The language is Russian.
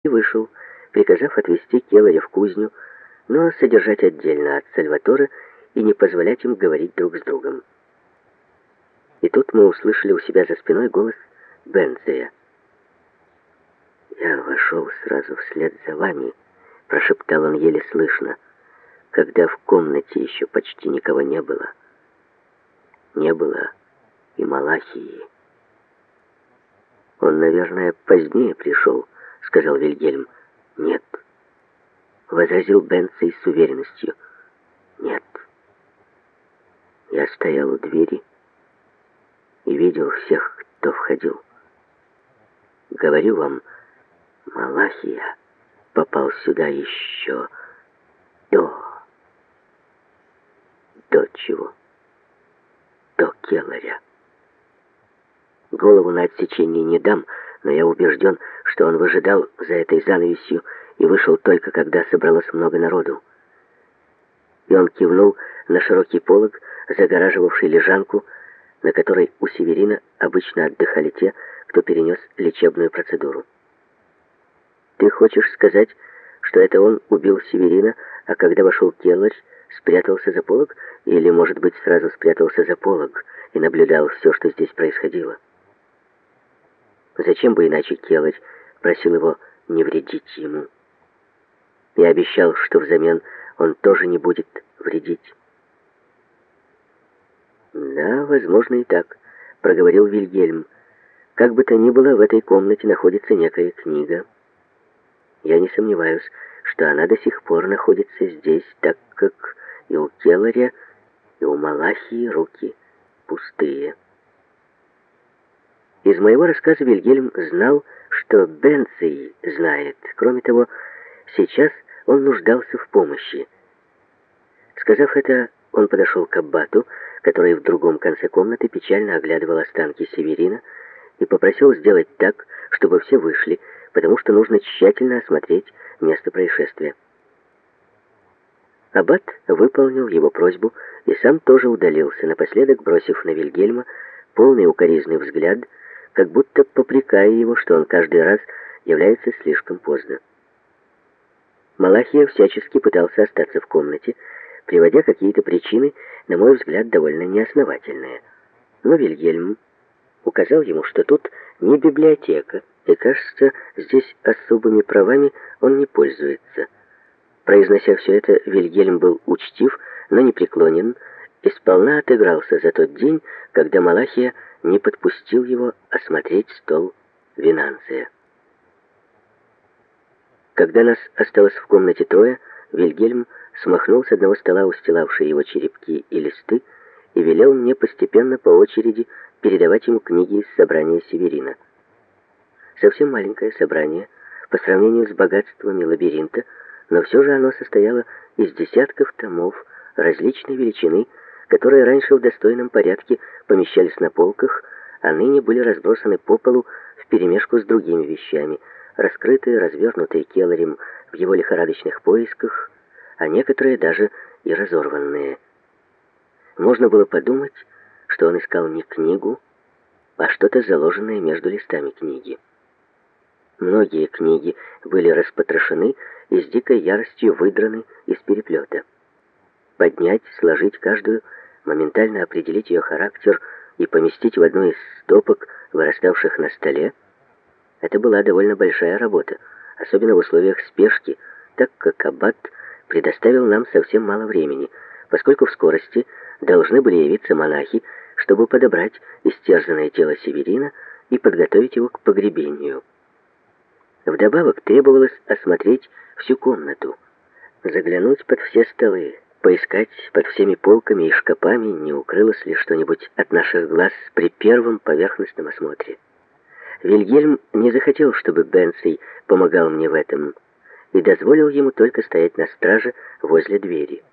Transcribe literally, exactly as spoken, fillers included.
вышел, приказав отвезти Келларя в кузню, но содержать отдельно от Сальваторе и не позволять им говорить друг с другом. И тут мы услышали у себя за спиной голос Бенцея. «Я вошел сразу вслед за вами», — прошептал он еле слышно, когда в комнате еще почти никого не было. Не было и Малахии. «Он, наверное, позднее пришел», — сказал Вильгельм. «Нет», — возразил Бенцей с уверенностью. «Нет. Я стоял у двери и видел всех, кто входил. Говорю вам, Малахия попал сюда еще до... До чего? До Келларя. Голову на отсечение не дам, но я убежден, что он выжидал за этой занавесью и вышел только, когда собралось много народу». И он кивнул на широкий полог, загораживавший лежанку, на которой у Северина обычно отдыхали те, кто перенес лечебную процедуру. «Ты хочешь сказать, что это он убил Северина, а когда вошел Келларь, спрятался за полог? Или, может быть, сразу спрятался за полог и наблюдал все, что здесь происходило? Зачем бы иначе Келларь просил его не вредить ему? И обещал, что взамен он тоже не будет вредить». «Да, возможно и так», — проговорил Вильгельм. «Как бы то ни было, в этой комнате находится некая книга. Я не сомневаюсь, что она до сих пор находится здесь, так как и у Келларя, и у Малахии руки пустые». Из моего рассказа Вильгельм знал, что Бенцей знает. Кроме того, сейчас он нуждался в помощи. Сказав это, он подошел к аббату, который в другом конце комнаты печально оглядывал останки Северина, и попросил сделать так, чтобы все вышли, потому что нужно тщательно осмотреть место происшествия. Аббат выполнил его просьбу и сам тоже удалился, напоследок бросив на Вильгельма полный укоризный взгляд, как будто попрекая его, что он каждый раз является слишком поздно. Малахия всячески пытался остаться в комнате, приводя какие-то причины, на мой взгляд, довольно неосновательные. Но Вильгельм указал ему, что тут не библиотека, и, кажется, здесь особыми правами он не пользуется. Произнося все это, Вильгельм был учтив, но непреклонен, и сполна отыгрался за тот день, когда Малахия не подпустил его осмотреть стол Винанция. Когда нас осталось в комнате трое, Вильгельм смахнул с одного стола устилавшие его черепки и листы и велел мне постепенно по очереди передавать ему книги из собрания Северина. Совсем маленькое собрание по сравнению с богатствами лабиринта, но все же оно состояло из десятков томов различной величины, которые раньше в достойном порядке помещались на полках, а ныне были разбросаны по полу вперемешку с другими вещами, раскрытые, развернутые Келларем в его лихорадочных поисках, а некоторые даже и разорванные. Можно было подумать, что он искал не книгу, а что-то заложенное между листами книги. Многие книги были распотрошены и с дикой яростью выдраны из переплета. Поднять, сложить каждую, моментально определить ее характер и поместить в одну из стопок, выраставших на столе, это была довольно большая работа, особенно в условиях спешки, так как аббат предоставил нам совсем мало времени, поскольку в скорости должны были явиться монахи, чтобы подобрать истерзанное тело Северина и подготовить его к погребению. Вдобавок требовалось осмотреть всю комнату, заглянуть под все столы, поискать под всеми полками и шкафами, не укрылось ли что-нибудь от наших глаз при первом поверхностном осмотре. Вильгельм не захотел, чтобы Бенцей помогал мне в этом, и дозволил ему только стоять на страже возле двери.